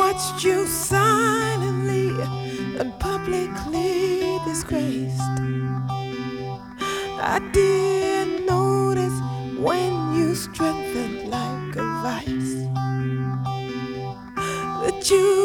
watched you silently and publicly disgraced. I did notice when you strengthened like a vice that you